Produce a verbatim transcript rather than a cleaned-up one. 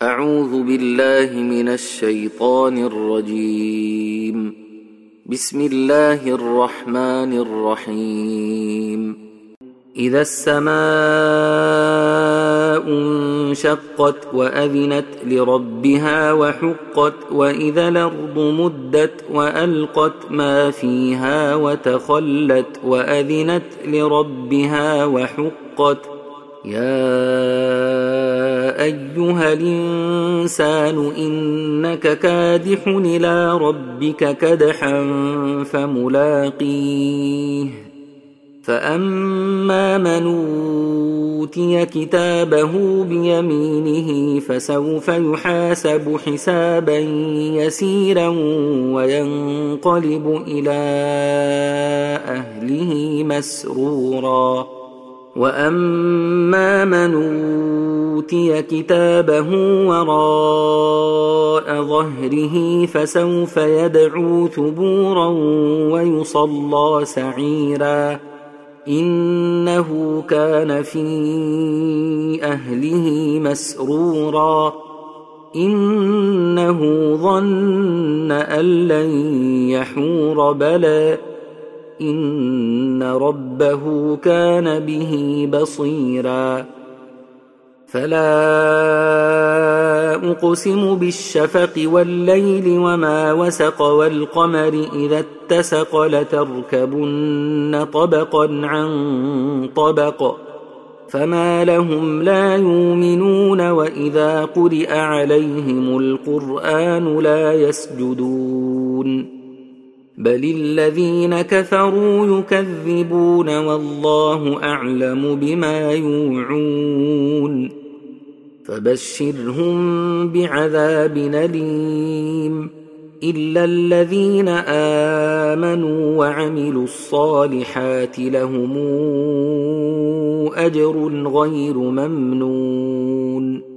أعوذ بالله من الشيطان الرجيم. بسم الله الرحمن الرحيم. إذا السماء انشقت وأذنت لربها وحقت وإذا الأرض مدت وألقت ما فيها وتخلت وأذنت لربها وحقت يا أيها الإنسان إنك كادح إلى ربك كدحا فملاقيه فأما من أوتي كتابه بيمينه فسوف يحاسب حسابا يسيرا وينقلب إلى أهله مسرورا وأما من أوتي كتابه وراء ظهره فسوف يدعو ثبورا ويصلى سعيرا إنه كان في أهله مسرورا إنه ظن أن لن يحور بلى إن ربه كان به بصيرا فلا أقسم بالشفق والليل وما وسق والقمر إذا اتسق لتركبن طبقا عن طبق فما لهم لا يؤمنون وإذا قرئ عليهم القرآن لا يسجدون بل الذين كفروا يكذبون والله أعلم بما يوعون فبشرهم بعذاب أليم إلا الذين آمنوا وعملوا الصالحات لهم أجر غير ممنون